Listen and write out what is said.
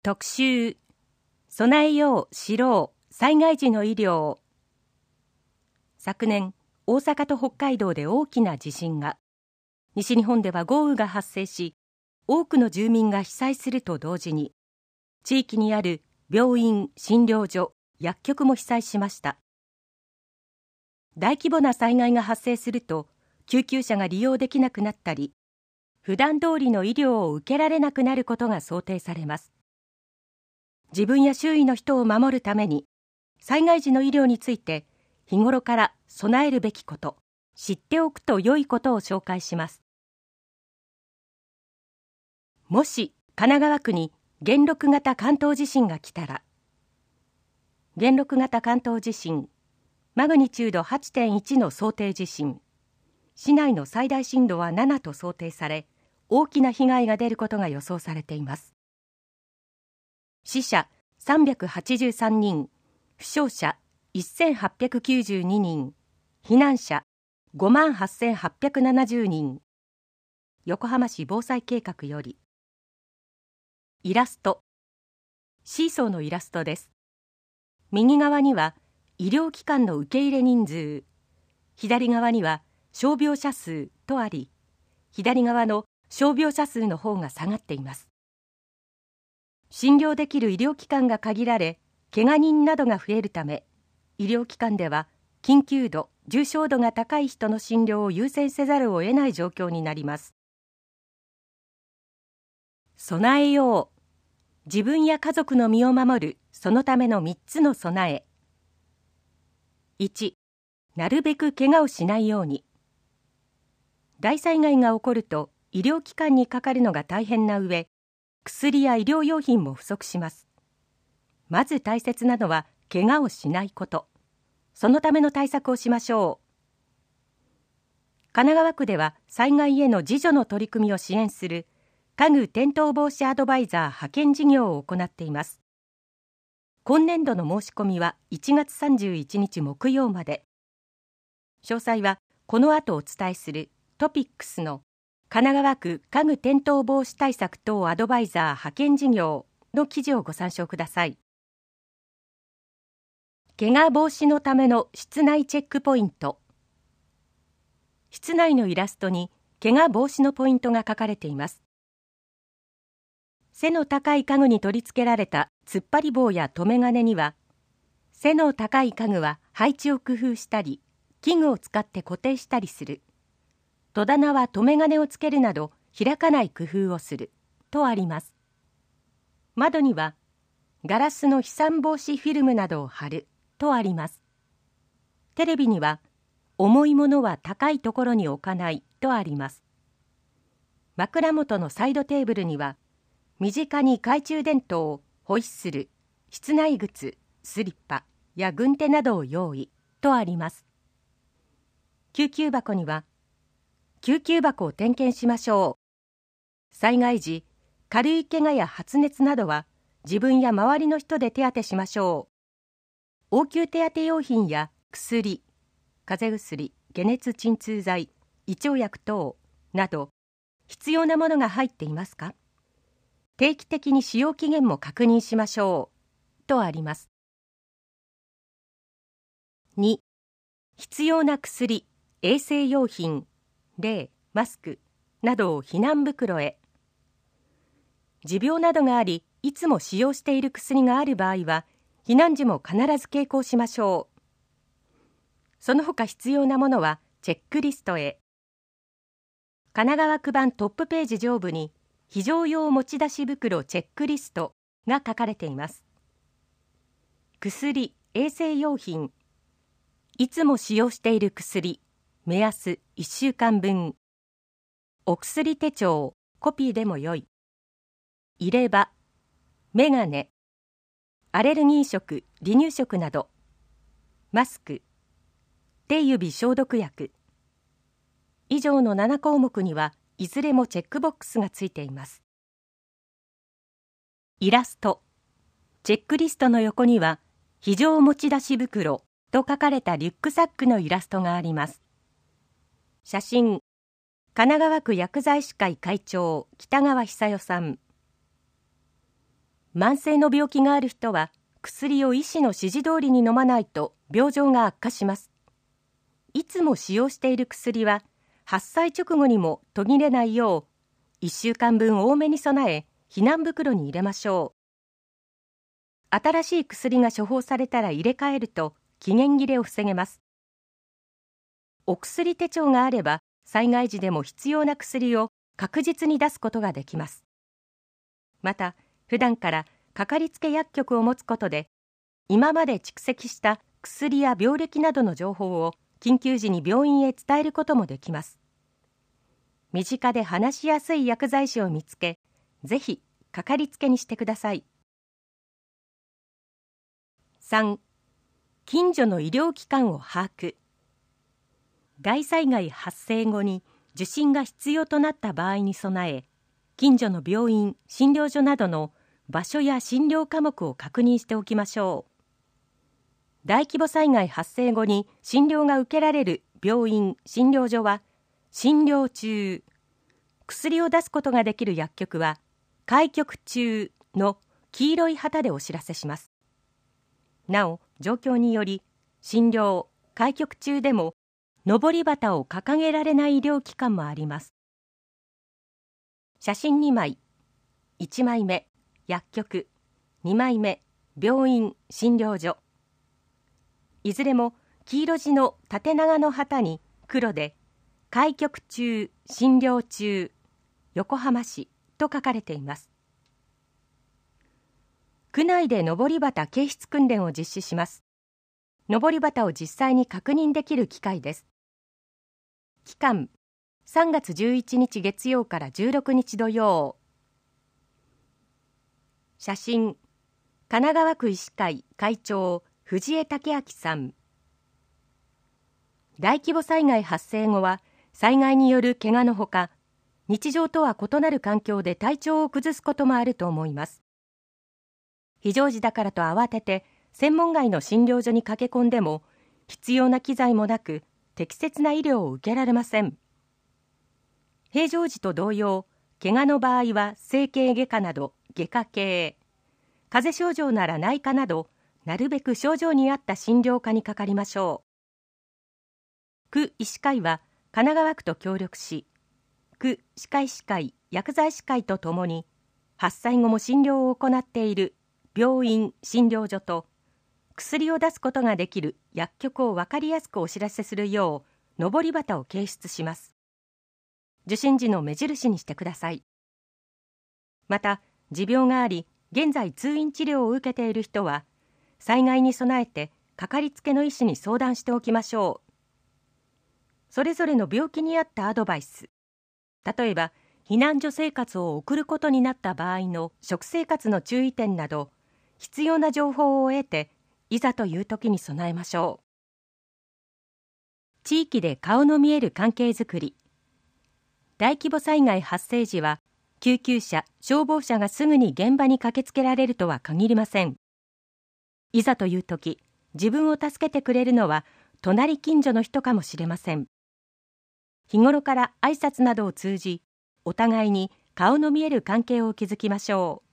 特集、備えよう知ろう災害時の医療。昨年、大阪と北海道で大きな地震が、西日本では豪雨が発生し、多くの住民が被災すると同時に、地域にある病院、診療所、薬局も被災しました。大規模な災害が発生すると、救急車が利用できなくなったり、普段通りの医療を受けられなくなることが想定されます。自分や周囲の人を守るために、災害時の医療について日頃から備えるべきこと、知っておくと良いことを紹介します。もし神奈川区に元禄型関東地震が来たら、元禄型関東地震、マグニチュード 8.1 の想定地震、市内の最大震度は7と想定され、大きな被害が出ることが予想されています。死者383人、負傷者1892人、避難者58,870人。横浜市防災計画より。イラスト、シーソーのイラストです。右側には医療機関の受け入れ人数、左側には傷病者数とあり、左側の傷病者数の方が下がっています。診療できる医療機関が限られ、怪我人などが増えるため、医療機関では緊急度、重症度が高い人の診療を優先せざるを得ない状況になります。備えよう。自分や家族の身を守る、そのための3つの備え。1、なるべく怪我をしないように。大災害が起こると医療機関にかかるのが大変な上、薬や医療用品も不足します。まず大切なのは怪我をしないこと。そのための対策をしましょう。神奈川区では災害への自助の取り組みを支援する家具転倒防止アドバイザー派遣事業を行っています。今年度の申し込みは1月31日木曜まで。詳細はこの後お伝えするトピックスの神奈川区家具転倒防止対策等アドバイザー派遣事業の記事をご参照ください。怪我防止のための室内チェックポイント。室内のイラストに怪我防止のポイントが書かれています。背の高い家具に取り付けられた突っ張り棒や留め金には、背の高い家具は配置を工夫したり、器具を使って固定したりする。戸棚は留め金をつけるなど開かない工夫をするとあります。窓にはガラスの飛散防止フィルムなどを貼るとあります。テレビには重いものは高いところに置かないとあります。枕元のサイドテーブルには身近に懐中電灯、ホイッスル、室内靴、スリッパや軍手などを用意とあります。救急箱には救急箱を点検しましょう。災害時、軽い怪我や発熱などは自分や周りの人で手当てしましょう。応急手当用品や薬、風邪薬、解熱鎮痛剤、胃腸薬等など必要なものが入っていますか？定期的に使用期限も確認しましょう。とあります。2、必要な薬、衛生用品、例マスクなどを避難袋へ。持病などがあり、いつも使用している薬がある場合は、避難時も必ず携行しましょう。その他必要なものはチェックリストへ。神奈川区版トップページ上部に、非常用持ち出し袋チェックリストが書かれています。薬、衛生用品、いつも使用している薬、目安1週間分。お薬手帳、コピーでもよい。入れ歯、メガネ、アレルギー食、離乳食など。マスク、手指消毒薬。以上の7項目にはいずれもチェックボックスがついています。イラスト、チェックリストの横には非常持ち出し袋と書かれたリュックサックのイラストがあります。写真、神奈川区薬剤師会会長北川久代さん。 慢性の病気がある人は薬を医師の指示通りに飲まないと病状が悪化します。いつも使用している薬は発災直後にも途切れないよう1週間分多めに備え避難袋に入れましょう。新しい薬が処方されたら入れ替えると期限切れを防げます。お薬手帳があれば災害時でも必要な薬を確実に出すことができます。また普段からかかりつけ薬局を持つことで今まで蓄積した薬や病歴などの情報を緊急時に病院へ伝えることもできます。身近で話しやすい薬剤師を見つけ、ぜひかかりつけにしてください。3. 近所の医療機関を把握。大災害発生後に受診が必要となった場合に備え、近所の病院、診療所などの場所や診療科目を確認しておきましょう。大規模災害発生後に診療が受けられる病院、診療所は診療中、薬を出すことができる薬局は開局中の黄色い旗でお知らせします。なお、状況により診療、開局中でも上り旗を掲げられない医療機関もあります。写真2枚、1枚目、薬局、2枚目、病院、診療所。いずれも黄色地の縦長の旗に黒で開局中、診療中、横浜市と書かれています。区内で上り旗掲出訓練を実施します。上り旗を実際に確認できる機会です。期間3月11日月曜から16日土曜。写真、神奈川区医師会会長藤江武明さん。大規模災害発生後は災害による怪我のほか、日常とは異なる環境で体調を崩すこともあると思います。非常時だからと慌てて専門外の診療所に駆け込んでも必要な機材もなく適切な医療を受けられません。平常時と同様、怪我の場合は整形外科など外科系、風邪症状なら内科などなるべく症状に合った診療科にかかりましょう。区医師会は神奈川区と協力し、区歯科医師会、薬剤師会とともに発災後も診療を行っている病院、診療所と薬を出すことができる薬局を分かりやすくお知らせするよう上り旗を掲出します。受診時の目印にしてください。また、持病があり現在通院治療を受けている人は災害に備えてかかりつけの医師に相談しておきましょう。それぞれの病気に合ったアドバイス、例えば避難所生活を送ることになった場合の食生活の注意点など必要な情報を得ていざという時に備えましょう。地域で顔の見える関係づくり。大規模災害発生時は救急車、消防車がすぐに現場に駆けつけられるとは限りません。いざという時、自分を助けてくれるのは隣近所の人かもしれません。日頃から挨拶などを通じ、お互いに顔の見える関係を築きましょう。